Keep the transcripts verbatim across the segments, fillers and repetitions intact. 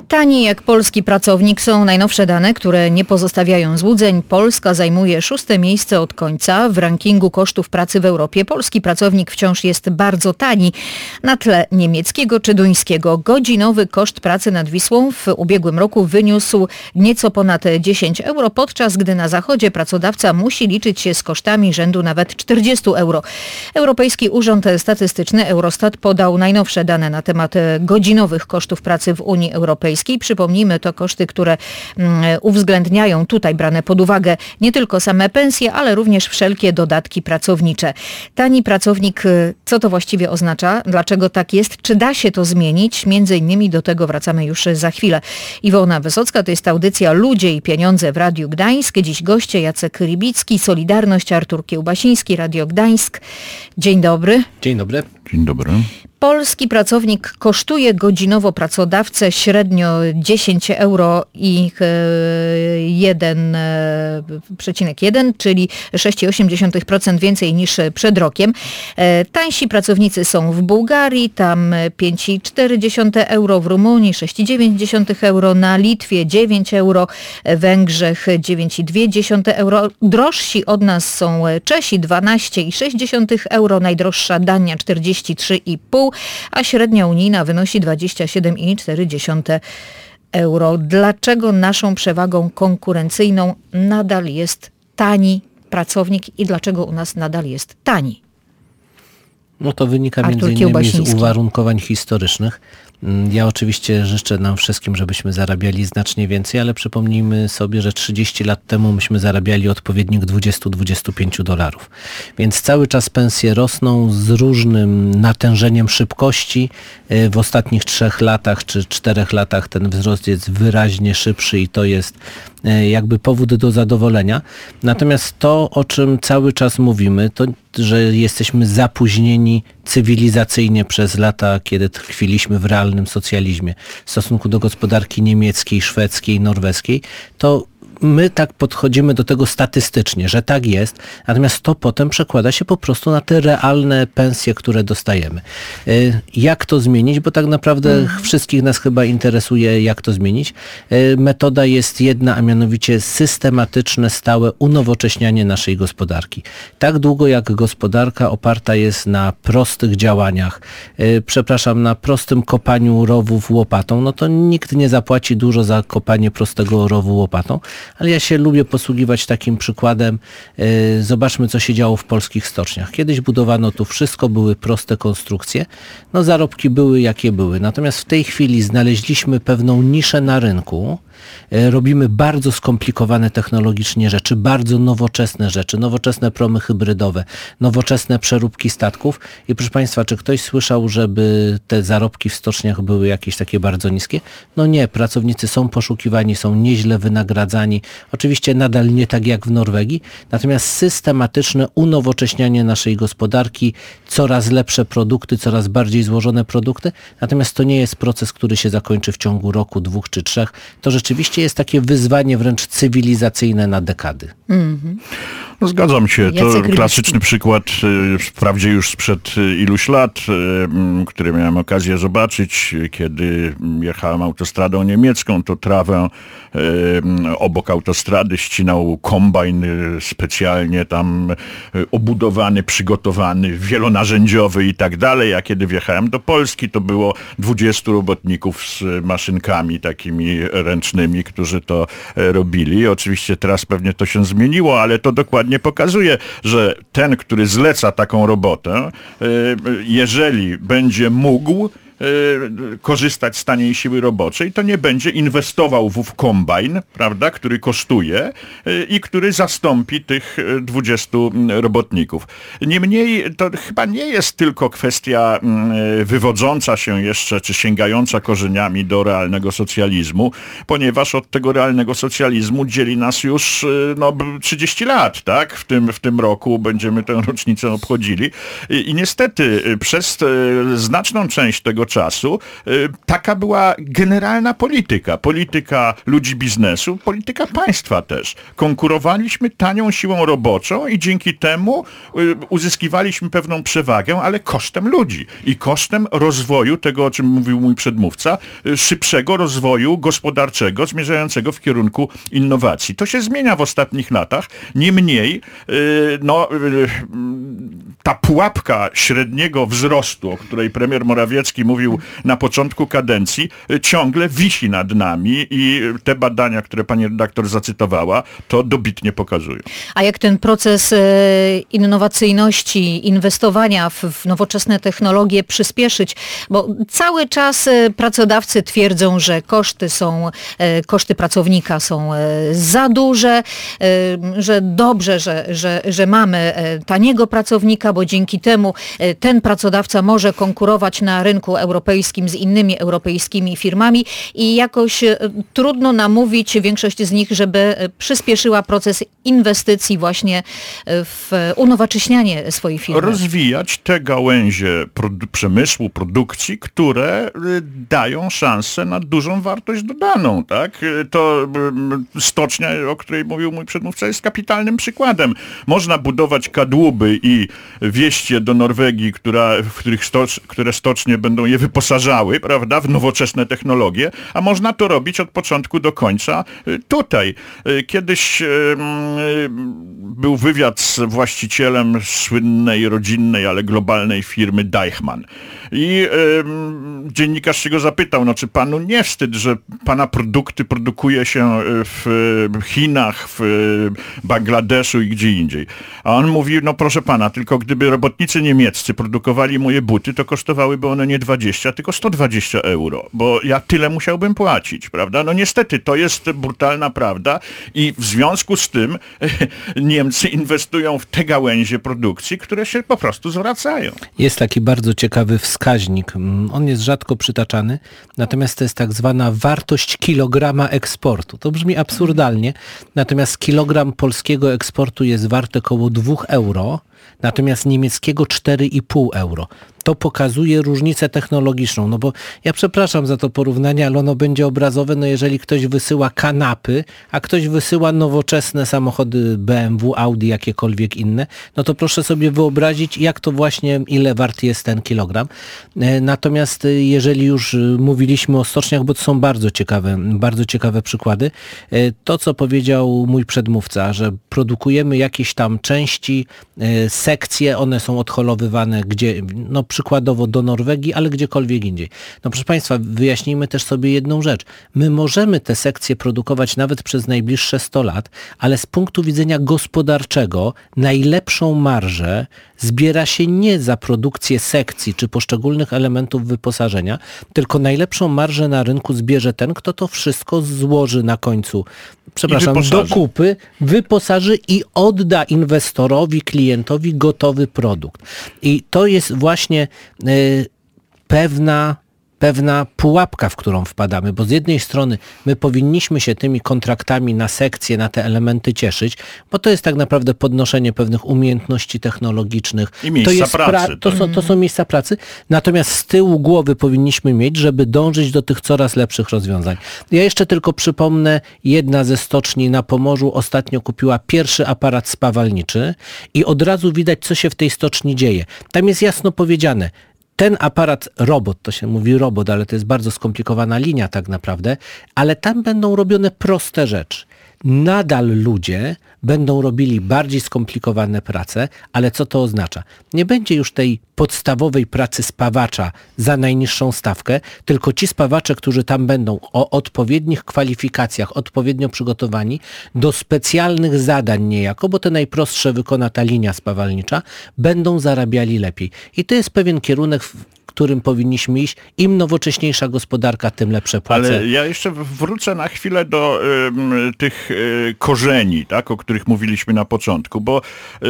Tani jak polski pracownik są najnowsze dane, które nie pozostawiają złudzeń. Polska zajmuje szóste miejsce od końca w rankingu kosztów pracy w Europie. Polski pracownik wciąż jest bardzo tani na tle niemieckiego czy duńskiego. Godzinowy koszt pracy nad Wisłą w ubiegłym roku wyniósł nieco ponad dziesięć euro, podczas gdy na zachodzie pracodawca musi liczyć się z kosztami rzędu nawet czterdzieści euro. Europejski Urząd Statystyczny Eurostat podał najnowsze dane na temat godzinowych kosztów pracy w Unii Europejskiej. Przypomnijmy, to koszty, które uwzględniają tutaj brane pod uwagę nie tylko same pensje, ale również wszelkie dodatki pracownicze. Tani pracownik, co to właściwie oznacza? Dlaczego tak jest? Czy da się to zmienić? Między innymi do tego wracamy już za chwilę. Iwona Wysocka, to jest audycja Ludzie i Pieniądze w Radiu Gdańsk. Dziś goście Jacek Rybicki, Solidarność, Artur Kiełbasiński, Radio Gdańsk. Dzień dobry. Dzień dobry. Dzień dobry. Polski pracownik kosztuje godzinowo pracodawcę średnio dziesięć euro i jeden przecinek jeden, czyli sześć przecinek osiem procent więcej niż przed rokiem. Tańsi pracownicy są w Bułgarii, tam pięć przecinek cztery euro, w Rumunii sześć przecinek dziewięć euro, na Litwie dziewięć euro, w Węgrzech dziewięć przecinek dwa euro. Drożsi od nas są Czesi, dwanaście przecinek sześć euro, najdroższa Dania czterdzieści trzy przecinek pięć, a średnia unijna wynosi dwadzieścia siedem przecinek cztery euro. Dlaczego naszą przewagą konkurencyjną nadal jest tani pracownik i dlaczego u nas nadal jest tani? No to wynika Artur między innymi z Kiełbasiński. uwarunkowań historycznych. Ja oczywiście życzę nam wszystkim, żebyśmy zarabiali znacznie więcej, ale przypomnijmy sobie, że trzydzieści lat temu myśmy zarabiali odpowiednik dwadzieścia do dwudziestu pięciu dolarów. Więc cały czas pensje rosną z różnym natężeniem szybkości. W ostatnich trzech latach czy czterech latach ten wzrost jest wyraźnie szybszy i to jest jakby powód do zadowolenia. Natomiast to, o czym cały czas mówimy, to że jesteśmy zapóźnieni cywilizacyjnie przez lata, kiedy tkwiliśmy w realnym socjalizmie w stosunku do gospodarki niemieckiej, szwedzkiej, norweskiej, to my tak podchodzimy do tego statystycznie, że tak jest, natomiast to potem przekłada się po prostu na te realne pensje, które dostajemy. Jak to zmienić? Bo tak naprawdę mm. wszystkich nas chyba interesuje, jak to zmienić. Metoda jest jedna, a mianowicie systematyczne, stałe unowocześnianie naszej gospodarki. Tak długo jak gospodarka oparta jest na prostych działaniach, przepraszam, na prostym kopaniu rowów łopatą, no to nikt nie zapłaci dużo za kopanie prostego rowu łopatą. Ale ja się lubię posługiwać takim przykładem. Zobaczmy, co się działo w polskich stoczniach. Kiedyś budowano tu wszystko, były proste konstrukcje. No zarobki były jakie były. Natomiast w tej chwili znaleźliśmy pewną niszę na rynku. Robimy bardzo skomplikowane technologicznie rzeczy, bardzo nowoczesne rzeczy, nowoczesne promy hybrydowe, nowoczesne przeróbki statków. I proszę Państwa, czy ktoś słyszał, żeby te zarobki w stoczniach były jakieś takie bardzo niskie? No nie, pracownicy są poszukiwani, są nieźle wynagradzani. Oczywiście nadal nie tak jak w Norwegii, natomiast systematyczne unowocześnianie naszej gospodarki, coraz lepsze produkty, coraz bardziej złożone produkty. Natomiast to nie jest proces, który się zakończy w ciągu roku, dwóch czy trzech. To rzeczywiście jest takie wyzwanie wręcz cywilizacyjne na dekady. Mm-hmm. No zgadzam się. Jacek To Rybicki. klasyczny przykład, wprawdzie już sprzed iluś lat, który miałem okazję zobaczyć, kiedy jechałem autostradą niemiecką, to trawę obok autostrady ścinał kombajn specjalnie tam obudowany, przygotowany, wielonarzędziowy i tak dalej, a kiedy wjechałem do Polski, to było dwudziestu robotników z maszynkami takimi ręcznymi, którzy to robili. Oczywiście teraz pewnie to się zmieniło, ale to dokładnie pokazuje, że ten, który zleca taką robotę, jeżeli będzie mógł korzystać z taniej siły roboczej, to nie będzie inwestował w kombajn, prawda, który kosztuje i który zastąpi tych dwudziestu robotników. Niemniej to chyba nie jest tylko kwestia wywodząca się jeszcze, czy sięgająca korzeniami do realnego socjalizmu, ponieważ od tego realnego socjalizmu dzieli nas już no, trzydzieści lat, tak? W tym, w tym roku będziemy tę rocznicę obchodzili. I, i niestety przez znaczną część tego czasu taka była generalna polityka. Polityka ludzi biznesu, polityka państwa też. Konkurowaliśmy tanią siłą roboczą i dzięki temu uzyskiwaliśmy pewną przewagę, ale kosztem ludzi i kosztem rozwoju tego, o czym mówił mój przedmówca, szybszego rozwoju gospodarczego zmierzającego w kierunku innowacji. To się zmienia w ostatnich latach. Niemniej no, ta pułapka średniego wzrostu, o której premier Morawiecki mówił na początku kadencji, ciągle wisi nad nami i te badania, które pani redaktor zacytowała, to dobitnie pokazują. A jak ten proces innowacyjności, inwestowania w, w nowoczesne technologie przyspieszyć? Bo cały czas pracodawcy twierdzą, że koszty są, koszty pracownika są za duże, że dobrze, że, że, że mamy taniego pracownika, bo dzięki temu ten pracodawca może konkurować na rynku europejskim z innymi europejskimi firmami i jakoś trudno namówić większość z nich, żeby przyspieszyła proces inwestycji właśnie w unowocześnianie swojej firmy. Rozwijać te gałęzie produ- przemysłu, produkcji, które dają szansę na dużą wartość dodaną, tak? To stocznia, o której mówił mój przedmówca, jest kapitalnym przykładem. Można budować kadłuby i wieść je do Norwegii, która, w których stocz, które stocznie będą je wyposażały, prawda, w nowoczesne technologie, a można to robić od początku do końca tutaj. Kiedyś był wywiad z właścicielem słynnej, rodzinnej, ale globalnej firmy Deichmann. I y, dziennikarz się go zapytał, no czy panu nie wstyd, że pana produkty produkuje się w Chinach, w Bangladeszu i gdzie indziej. A on mówi, no proszę pana, tylko gdyby robotnicy niemieccy produkowali moje buty, to kosztowałyby one nie dwadzieścia, tylko sto dwadzieścia euro, bo ja tyle musiałbym płacić, prawda? No niestety, to jest brutalna prawda i w związku z tym Niemcy inwestują w te gałęzie produkcji, które się po prostu zwracają. Jest taki bardzo ciekawy wskaźnik. On jest rzadko przytaczany, natomiast to jest tak zwana wartość kilograma eksportu. To brzmi absurdalnie, natomiast kilogram polskiego eksportu jest wart około dwa euro, natomiast niemieckiego cztery i pół euro. To pokazuje różnicę technologiczną, no bo ja przepraszam za to porównanie, ale ono będzie obrazowe, no jeżeli ktoś wysyła kanapy, a ktoś wysyła nowoczesne samochody B M W, Audi, jakiekolwiek inne, no to proszę sobie wyobrazić, jak to właśnie, ile wart jest ten kilogram. Natomiast jeżeli już mówiliśmy o stoczniach, bo to są bardzo ciekawe, bardzo ciekawe przykłady, to co powiedział mój przedmówca, że produkujemy jakieś tam części, sekcje, one są odholowywane gdzie, no przykładowo do Norwegii, ale gdziekolwiek indziej. No proszę Państwa, wyjaśnijmy też sobie jedną rzecz. My możemy te sekcje produkować nawet przez najbliższe sto lat, ale z punktu widzenia gospodarczego najlepszą marżę zbiera się nie za produkcję sekcji czy poszczególnych elementów wyposażenia, tylko najlepszą marżę na rynku zbierze ten, kto to wszystko złoży na końcu, przepraszam, do kupy, wyposaży i odda inwestorowi, klientowi gotowy produkt. I to jest właśnie y, pewna pewna pułapka, w którą wpadamy, bo z jednej strony my powinniśmy się tymi kontraktami na sekcje, na te elementy cieszyć, bo to jest tak naprawdę podnoszenie pewnych umiejętności technologicznych. I miejsca to jest pracy. Pra- to, są, to są miejsca pracy, natomiast z tyłu głowy powinniśmy mieć, żeby dążyć do tych coraz lepszych rozwiązań. Ja jeszcze tylko przypomnę, jedna ze stoczni na Pomorzu ostatnio kupiła pierwszy aparat spawalniczy i od razu widać, co się w tej stoczni dzieje. Tam jest jasno powiedziane, ten aparat, robot, to się mówi robot, ale to jest bardzo skomplikowana linia tak naprawdę, ale tam będą robione proste rzeczy. Nadal ludzie będą robili bardziej skomplikowane prace, ale co to oznacza? Nie będzie już tej podstawowej pracy spawacza za najniższą stawkę, tylko ci spawacze, którzy tam będą o odpowiednich kwalifikacjach, odpowiednio przygotowani do specjalnych zadań niejako, bo te najprostsze wykona ta linia spawalnicza, będą zarabiali lepiej. I to jest pewien kierunek, w którym powinniśmy iść. Im nowocześniejsza gospodarka, tym lepsze płace. Ale ja jeszcze wrócę na chwilę do y, tych y, korzeni, tak, o których mówiliśmy na początku, bo y,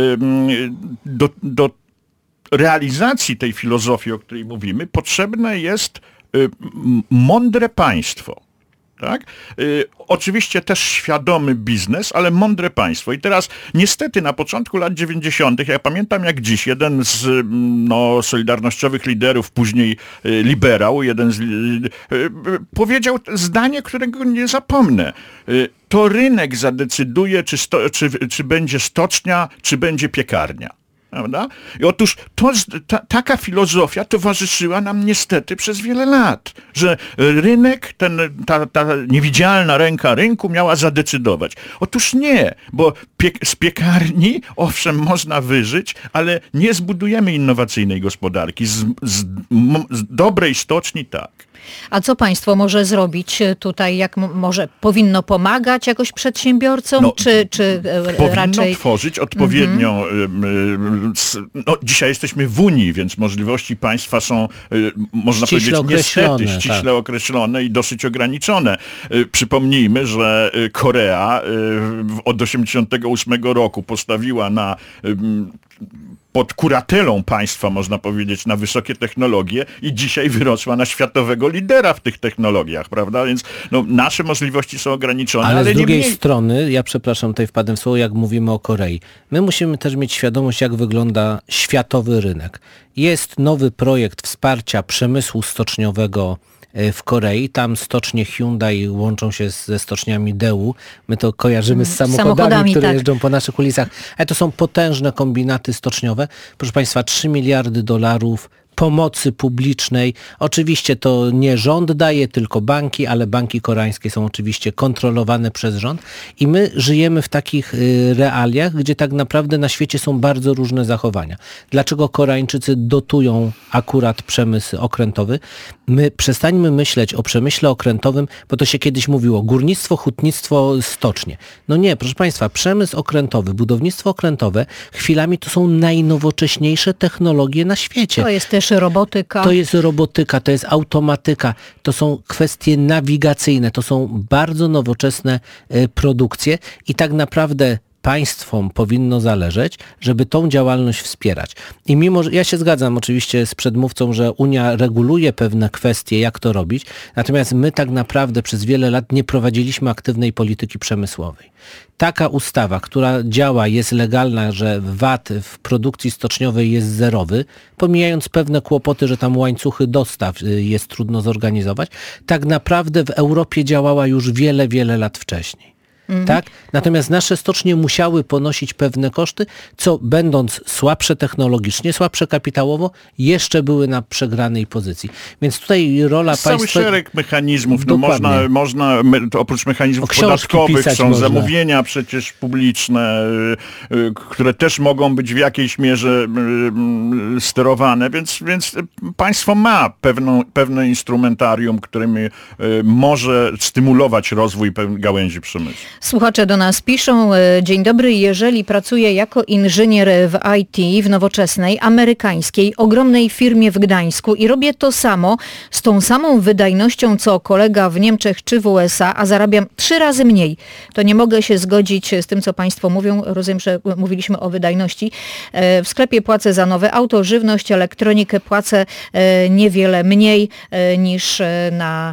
do, do realizacji tej filozofii, o której mówimy, potrzebne jest y, mądre państwo. Tak? Y, oczywiście też świadomy biznes, ale mądre państwo. I teraz niestety na początku lat dziewięćdziesiątych, ja pamiętam jak dziś, jeden z no, solidarnościowych liderów, później y, liberał, jeden z, y, y, powiedział zdanie, którego nie zapomnę. Y, to rynek zadecyduje, czy, sto, czy, czy będzie stocznia, czy będzie piekarnia. Prawda? I otóż to, ta, taka filozofia towarzyszyła nam niestety przez wiele lat, że rynek, ten, ta, ta niewidzialna ręka rynku miała zadecydować. Otóż nie, bo pie, z piekarni owszem można wyżyć, ale nie zbudujemy innowacyjnej gospodarki. Z, z, m, z dobrej stoczni tak. A co państwo może zrobić tutaj? Jak m- może powinno pomagać jakoś przedsiębiorcom, No, czy, czy e, Powinno raczej... tworzyć odpowiednią... Mm-hmm. No, dzisiaj jesteśmy w Unii, więc możliwości państwa są, można ściśle powiedzieć, niestety określone, ściśle tak. określone i dosyć ograniczone. Przypomnijmy, że Korea od osiemdziesiątego ósmego roku postawiła na... pod kuratelą państwa, można powiedzieć, na wysokie technologie i dzisiaj wyrosła na światowego lidera w tych technologiach, prawda? Więc no, nasze możliwości są ograniczone, ale, ale z nie drugiej mniej... strony, ja przepraszam, tutaj wpadłem w słowo, jak mówimy o Korei. My musimy też mieć świadomość, jak wygląda światowy rynek. Jest nowy projekt wsparcia przemysłu stoczniowego w Korei. Tam stocznie Hyundai łączą się ze stoczniami Daewoo. My to kojarzymy z samochodami, samochodami które tak. jeżdżą po naszych ulicach. Ale to są potężne kombinaty stoczniowe. Proszę Państwa, trzy miliardy dolarów pomocy publicznej. Oczywiście to nie rząd daje, tylko banki, ale banki koreańskie są oczywiście kontrolowane przez rząd i my żyjemy w takich y, realiach, gdzie tak naprawdę na świecie są bardzo różne zachowania. Dlaczego Koreańczycy dotują akurat przemysł okrętowy? My przestańmy myśleć o przemyśle okrętowym, bo to się kiedyś mówiło górnictwo, hutnictwo, stocznie. No nie, proszę Państwa, przemysł okrętowy, budownictwo okrętowe chwilami to są najnowocześniejsze technologie na świecie. To jest też robotyka. To jest robotyka, to jest automatyka, to są kwestie nawigacyjne, to są bardzo nowoczesne y, produkcje i tak naprawdę państwom powinno zależeć, żeby tą działalność wspierać. I mimo, że ja się zgadzam oczywiście z przedmówcą, że Unia reguluje pewne kwestie, jak to robić, natomiast my tak naprawdę przez wiele lat nie prowadziliśmy aktywnej polityki przemysłowej. Taka ustawa, która działa, jest legalna, że V A T w produkcji stoczniowej jest zerowy, pomijając pewne kłopoty, że tam łańcuchy dostaw jest trudno zorganizować, tak naprawdę w Europie działała już wiele, wiele lat wcześniej. Mhm. Tak? Natomiast nasze stocznie musiały ponosić pewne koszty, co będąc słabsze technologicznie, słabsze kapitałowo, jeszcze były na przegranej pozycji. Więc tutaj rola jest państwa... Cały szereg mechanizmów. No można, można, oprócz mechanizmów podatkowych są można. zamówienia przecież publiczne, y, y, które też mogą być w jakiejś mierze y, y, sterowane, więc, więc państwo ma pewną, pewne instrumentarium, którym y, może stymulować rozwój pewnej gałęzi przemysłu. Słuchacze do nas piszą, dzień dobry, jeżeli pracuję jako inżynier w I T w nowoczesnej, amerykańskiej, ogromnej firmie w Gdańsku i robię to samo, z tą samą wydajnością co kolega w Niemczech czy w U S A, a zarabiam trzy razy mniej, to nie mogę się zgodzić z tym, co państwo mówią. Rozumiem, że mówiliśmy o wydajności. W sklepie płacę za nowe auto, żywność, elektronikę, płacę niewiele mniej niż na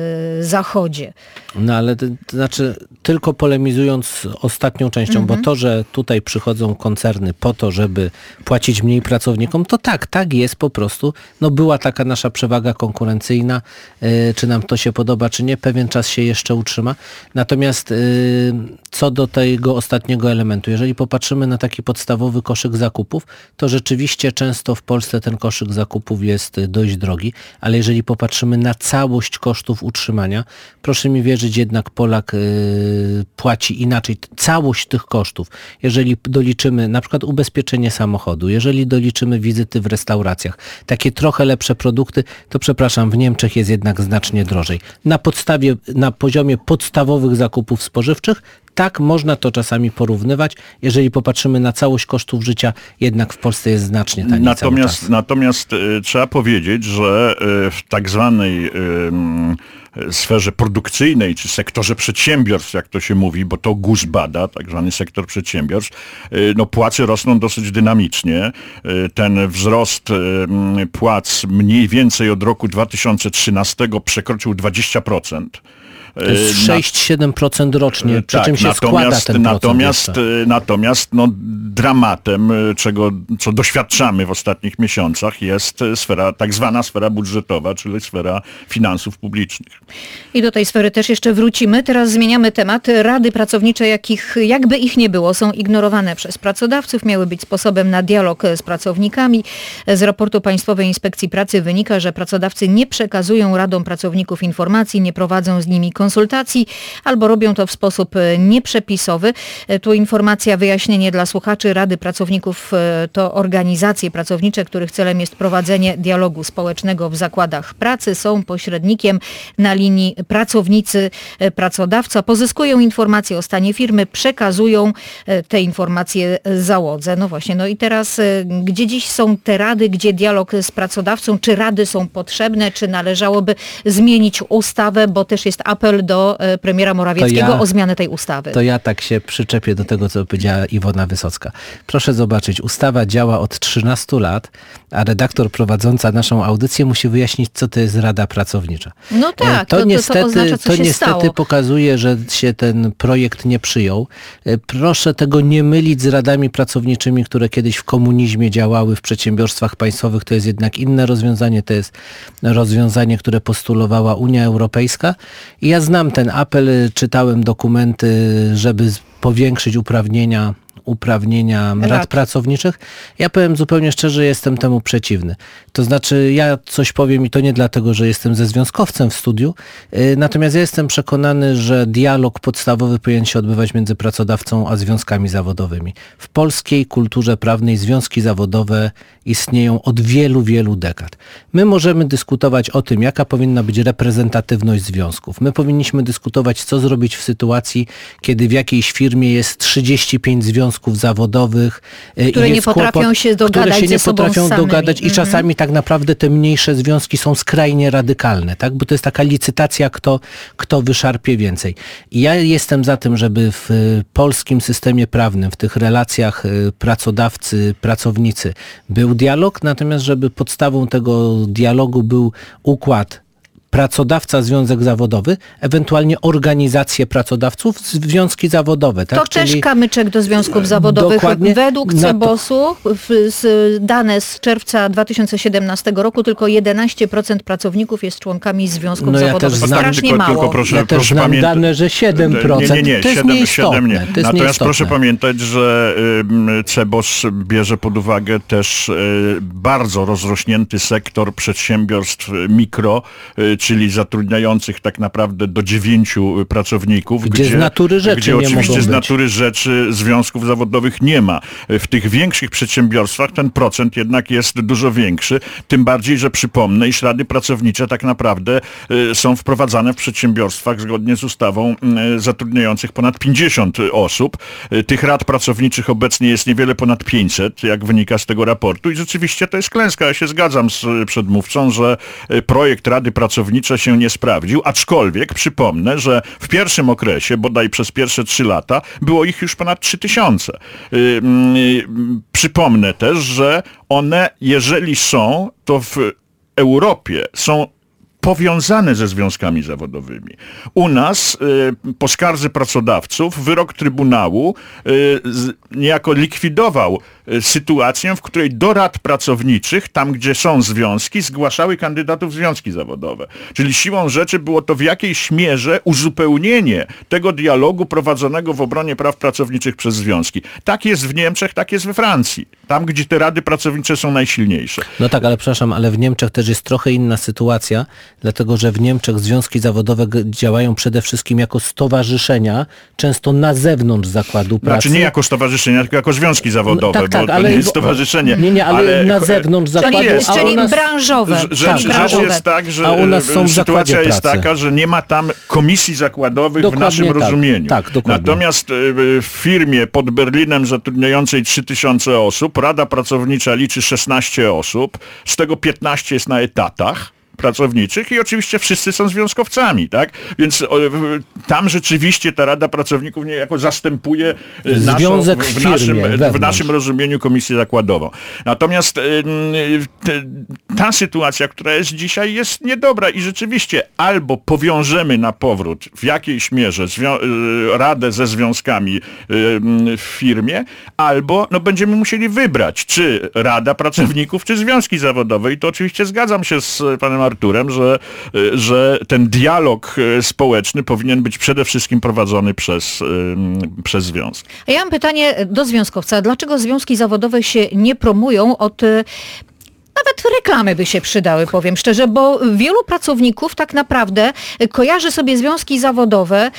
zachodzie. No ale to, to znaczy tylko polemizując ostatnią częścią, mhm. bo to, że tutaj przychodzą koncerny po to, żeby płacić mniej pracownikom, to tak, tak jest po prostu. No była taka nasza przewaga konkurencyjna, yy, czy nam to się podoba, czy nie, pewien czas się jeszcze utrzyma. Natomiast yy, co do tego ostatniego elementu, jeżeli popatrzymy na taki podstawowy koszyk zakupów, to rzeczywiście często w Polsce ten koszyk zakupów jest dość drogi, ale jeżeli popatrzymy na całość kosztów utrzymania, proszę mi wierzyć, jednak Polak yy, płaci inaczej całość tych kosztów. Jeżeli doliczymy na przykład ubezpieczenie samochodu, jeżeli doliczymy wizyty w restauracjach, takie trochę lepsze produkty, to przepraszam, w Niemczech jest jednak znacznie drożej. Na podstawie, na poziomie podstawowych zakupów spożywczych, tak, można to czasami porównywać. Jeżeli popatrzymy na całość kosztów życia, jednak w Polsce jest znacznie taniej Natomiast, cały czas. natomiast y, trzeba powiedzieć, że y, w tak zwanej y, sferze produkcyjnej, czy sektorze przedsiębiorstw, jak to się mówi, bo to GUS bada, tak zwany sektor przedsiębiorstw, y, no płace rosną dosyć dynamicznie. Y, ten wzrost y, płac mniej więcej od roku dwa tysiące trzynastego przekroczył dwadzieścia procent. sześć do siedem procent rocznie, przy tak, czym się składa ten natomiast, procent natomiast no, dramatem, czego, co doświadczamy w ostatnich miesiącach, jest sfera, tak zwana sfera budżetowa, czyli sfera finansów publicznych. I do tej sfery też jeszcze wrócimy. Teraz zmieniamy temat. Rady pracownicze, jakich, jakby ich nie było, są ignorowane przez pracodawców, miały być sposobem na dialog z pracownikami. Z raportu Państwowej Inspekcji Pracy wynika, że pracodawcy nie przekazują radom pracowników informacji, nie prowadzą z nimi konsultacji albo robią to w sposób nieprzepisowy. Tu informacja, wyjaśnienie dla słuchaczy. Rady pracowników to organizacje pracownicze, których celem jest prowadzenie dialogu społecznego w zakładach pracy. Są pośrednikiem na linii pracownicy-pracodawca. Pozyskują informacje o stanie firmy, przekazują te informacje załodze. No właśnie, no i teraz gdzie dziś są te rady, gdzie dialog z pracodawcą? Czy rady są potrzebne? Czy należałoby zmienić ustawę? Bo też jest apel do premiera Morawieckiego ja, o zmianę tej ustawy. To ja tak się przyczepię do tego, co powiedziała Iwona Wysocka. Proszę zobaczyć, ustawa działa od trzynastu lat, a redaktor prowadząca naszą audycję musi wyjaśnić, co to jest Rada Pracownicza. No tak, to, to, niestety, to oznacza, co to się niestety stało. pokazuje, że się ten projekt nie przyjął. Proszę tego nie mylić z radami pracowniczymi, które kiedyś w komunizmie działały w przedsiębiorstwach państwowych. To jest jednak inne rozwiązanie, to jest rozwiązanie, które postulowała Unia Europejska. I ja znam ten apel, czytałem dokumenty, żeby powiększyć uprawnienia uprawnienia rad, rad pracowniczych. Ja powiem zupełnie szczerze, jestem temu przeciwny. To znaczy, ja coś powiem i to nie dlatego, że jestem ze związkowcem w studiu, yy, natomiast ja jestem przekonany, że dialog podstawowy powinien się odbywać między pracodawcą a związkami zawodowymi. W polskiej kulturze prawnej związki zawodowe istnieją od wielu, wielu dekad. My możemy dyskutować o tym, jaka powinna być reprezentatywność związków. My powinniśmy dyskutować, co zrobić w sytuacji, kiedy w jakiejś firmie jest trzydzieści pięć związków zawodowych, które nie potrafią się dogadać, które się nie potrafią samymi. dogadać i mm-hmm. czasami tak naprawdę te mniejsze związki są skrajnie radykalne, tak? Bo to jest taka licytacja, kto, kto wyszarpie więcej. I ja jestem za tym, żeby w polskim systemie prawnym, w tych relacjach pracodawcy, pracownicy był dialog, natomiast żeby podstawą tego dialogu był układ pracodawca, związek zawodowy, ewentualnie organizacje pracodawców, związki zawodowe. Tak? To Czyli też kamyczek do związków zawodowych. Dokładnie. Według Cebosu, z dane z czerwca dwa tysiące siedemnastego roku, tylko jedenaście procent pracowników jest członkami związków no ja zawodowych. Też znam, strasznie tylko, mało. tylko proszę, ja też proszę znam pamięta... dane, że siedem procent. Nie, nie, nie, to jest siedem, nieistotne. siedem nie. To jest Natomiast nieistotne. proszę pamiętać, że y, Cebos bierze pod uwagę też y, bardzo rozrośnięty sektor przedsiębiorstw mikro, y, czyli zatrudniających tak naprawdę do dziewięciu pracowników. Gdzie, gdzie z natury rzeczy Gdzie nie oczywiście mogą z być. natury rzeczy związków zawodowych nie ma. W tych większych przedsiębiorstwach ten procent jednak jest dużo większy. Tym bardziej, że przypomnę, iż rady pracownicze tak naprawdę y, są wprowadzane w przedsiębiorstwach zgodnie z ustawą y, zatrudniających ponad pięćdziesiąt osób. Y, tych rad pracowniczych obecnie jest niewiele ponad pięćset, jak wynika z tego raportu i rzeczywiście to jest klęska. Ja się zgadzam z y, przedmówcą, że y, projekt Rady Pracownicze się nie sprawdził, aczkolwiek przypomnę, że w pierwszym okresie, bodaj przez pierwsze trzy lata, było ich już ponad trzy tysiące. Yy, yy, przypomnę też, że one, jeżeli są, to w Europie są powiązane ze związkami zawodowymi. U nas y, po skardze pracodawców wyrok Trybunału y, z, niejako likwidował y, sytuację, w której do rad pracowniczych, tam gdzie są związki, zgłaszały kandydatów związki zawodowe. Czyli siłą rzeczy było to w jakiejś mierze uzupełnienie tego dialogu prowadzonego w obronie praw pracowniczych przez związki. Tak jest w Niemczech, tak jest we Francji. Tam, gdzie te rady pracownicze są najsilniejsze. No tak, ale przepraszam, ale w Niemczech też jest trochę inna sytuacja, dlatego że w Niemczech związki zawodowe działają przede wszystkim jako stowarzyszenia, często na zewnątrz zakładu pracy. Znaczy nie jako stowarzyszenia, tylko jako związki zawodowe, no, tak, tak, bo ale, to nie jest stowarzyszenie. Nie, nie, ale, ale na zewnątrz zakładu. Czyli, a czyli nas, branżowe. Rzecz, tak, rzecz branżowe. jest tak, że a u nas są sytuacja jest pracy. taka, że nie ma tam komisji zakładowych Dokładnie w naszym tak, rozumieniu. Tak, dokładnie. Natomiast w firmie pod Berlinem zatrudniającej trzy tysiące osób, Rada Pracownicza liczy szesnaście osób, z tego piętnaście jest na etatach pracowniczych i oczywiście wszyscy są związkowcami, tak? Więc o, tam rzeczywiście ta Rada Pracowników niejako zastępuje naszą, Związek w, w, w, firmie, naszym, wewnątrz. w naszym rozumieniu komisję zakładową. Natomiast y, y, ta sytuacja, która jest dzisiaj, jest niedobra i rzeczywiście albo powiążemy na powrót w jakiejś mierze zwią- radę ze związkami w firmie, albo no, będziemy musieli wybrać, czy Rada Pracowników, czy związki zawodowe. I to oczywiście zgadzam się z panem Arturem, że, że ten dialog społeczny powinien być przede wszystkim prowadzony przez, przez związki. A ja mam pytanie do związkowca. Dlaczego związki zawodowe się nie promują od... Nawet reklamy by się przydały, powiem szczerze, bo wielu pracowników tak naprawdę kojarzy sobie związki zawodowe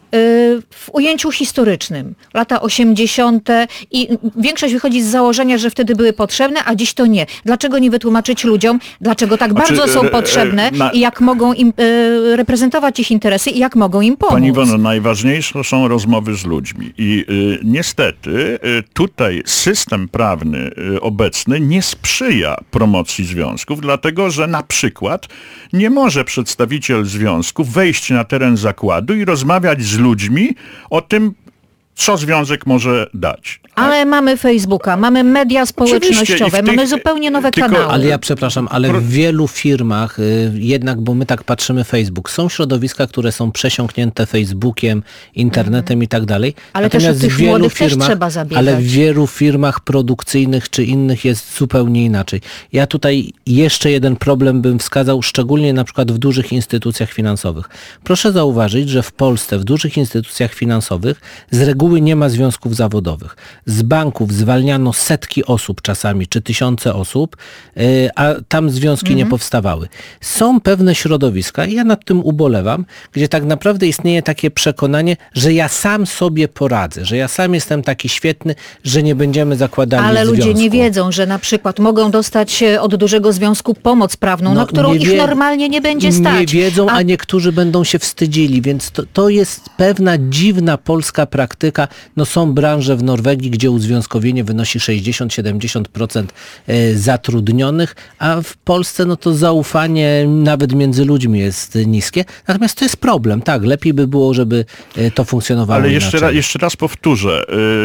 w ujęciu historycznym. Lata osiemdziesiąte i większość wychodzi z założenia, że wtedy były potrzebne, a dziś to nie. Dlaczego nie wytłumaczyć ludziom, dlaczego tak Znaczy, bardzo są e, e, potrzebne na... i jak mogą im e, reprezentować ich interesy i jak mogą im pomóc? Pani Iwono, najważniejsze są rozmowy z ludźmi i y, niestety y, tutaj system prawny y, obecny nie sprzyja promocji związków, dlatego że na przykład nie może przedstawiciel związku wejść na teren zakładu i rozmawiać z ludźmi o tym, co związek może dać. Ale tak? Mamy Facebooka, mamy media społecznościowe, tych, mamy zupełnie nowe tylko, kanały. Ale ja przepraszam, ale w wielu firmach, y, jednak, bo my tak patrzymy Facebook, są środowiska, które są przesiąknięte Facebookiem, internetem mm. i tak dalej. Ale Natomiast też od tych w wielu młodych firmach, też trzeba zabiegać. Ale w wielu firmach produkcyjnych czy innych jest zupełnie inaczej. Ja tutaj jeszcze jeden problem bym wskazał, szczególnie na przykład w dużych instytucjach finansowych. Proszę zauważyć, że w Polsce w dużych instytucjach finansowych z reguły nie ma związków zawodowych. Z banków zwalniano setki osób czasami, czy tysiące osób, a tam związki mhm. nie powstawały. Są pewne środowiska, i ja nad tym ubolewam, gdzie tak naprawdę istnieje takie przekonanie, że ja sam sobie poradzę, że ja sam jestem taki świetny, że nie będziemy zakładali Ale związku. ludzie nie wiedzą, że na przykład mogą dostać od dużego związku pomoc prawną, no, na którą ich wie... normalnie nie będzie stać. Nie wiedzą, a, a niektórzy będą się wstydzili, więc to, to jest pewna dziwna polska praktyka. No są branże w Norwegii, gdzie uzwiązkowienie wynosi sześćdziesiąt do siedemdziesięciu procent zatrudnionych, a w Polsce no to zaufanie nawet między ludźmi jest niskie. Natomiast to jest problem, tak, lepiej by było, żeby to funkcjonowało Ale jeszcze, inaczej. ra, jeszcze raz powtórzę,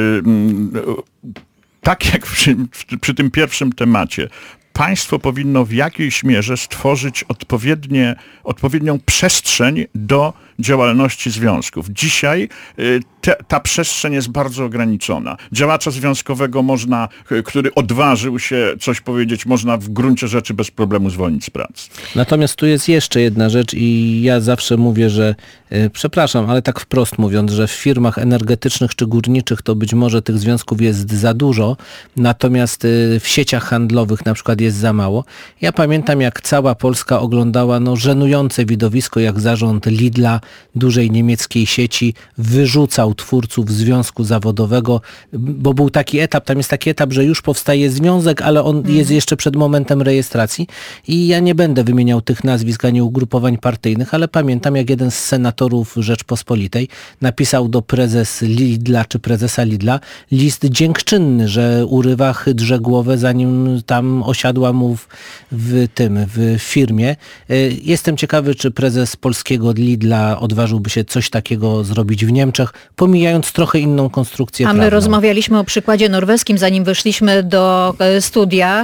yy, tak jak przy, przy tym pierwszym temacie, państwo powinno w jakiejś mierze stworzyć odpowiednie, odpowiednią przestrzeń do działalności związków. Dzisiaj y, te, ta przestrzeń jest bardzo ograniczona. Działacza związkowego można, który odważył się coś powiedzieć, można w gruncie rzeczy bez problemu zwolnić z pracy. Natomiast tu jest jeszcze jedna rzecz i ja zawsze mówię, że y, przepraszam, ale tak wprost mówiąc, że w firmach energetycznych czy górniczych to być może tych związków jest za dużo, natomiast y, w sieciach handlowych na przykład jest za mało. Ja pamiętam, jak cała Polska oglądała no, żenujące widowisko, jak zarząd Lidla, dużej niemieckiej sieci, wyrzucał twórców związku zawodowego, bo był taki etap, tam jest taki etap, że już powstaje związek, ale on mm. jest jeszcze przed momentem rejestracji i ja nie będę wymieniał tych nazwisk ani ugrupowań partyjnych, ale pamiętam, jak jeden z senatorów Rzeczpospolitej napisał do prezes Lidla czy prezesa Lidla list dziękczynny, że urywa hydrze głowę, zanim tam osiadła mu w, w tym, w firmie. Jestem ciekawy, czy prezes polskiego Lidla odważyłby się coś takiego zrobić w Niemczech, pomijając trochę inną konstrukcję A prawną. my rozmawialiśmy o przykładzie norweskim, zanim weszliśmy do studia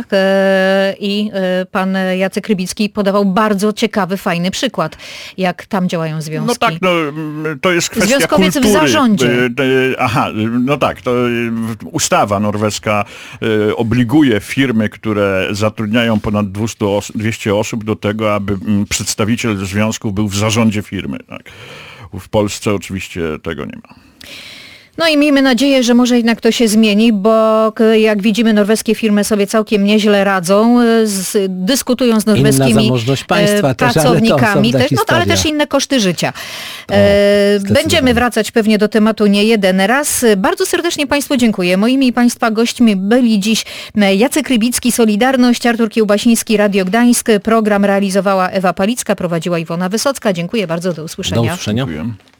i pan Jacek Rybicki podawał bardzo ciekawy, fajny przykład, jak tam działają związki. No tak, no, to jest kwestia Związkowiec kultury. w zarządzie. Aha, no tak, to ustawa norweska obliguje firmy, które zatrudniają ponad dwieście osób do tego, aby przedstawiciel związków był w zarządzie firmy. Tak. W Polsce oczywiście tego nie ma. No i miejmy nadzieję, że może jednak to się zmieni, bo jak widzimy, norweskie firmy sobie całkiem nieźle radzą, z, dyskutują z norweskimi Inna zamożność państwa pracownikami, też, ale, też, no, ale też inne koszty życia. O, Będziemy wracać pewnie do tematu nie jeden raz. Bardzo serdecznie Państwu dziękuję. Moimi i Państwa gośćmi byli dziś Jacek Rybicki, Solidarność, Artur Kiełbasiński, Radio Gdańsk. Program realizowała Ewa Palicka, prowadziła Iwona Wysocka. Dziękuję bardzo, do usłyszenia. Do usłyszenia. Dziękuję.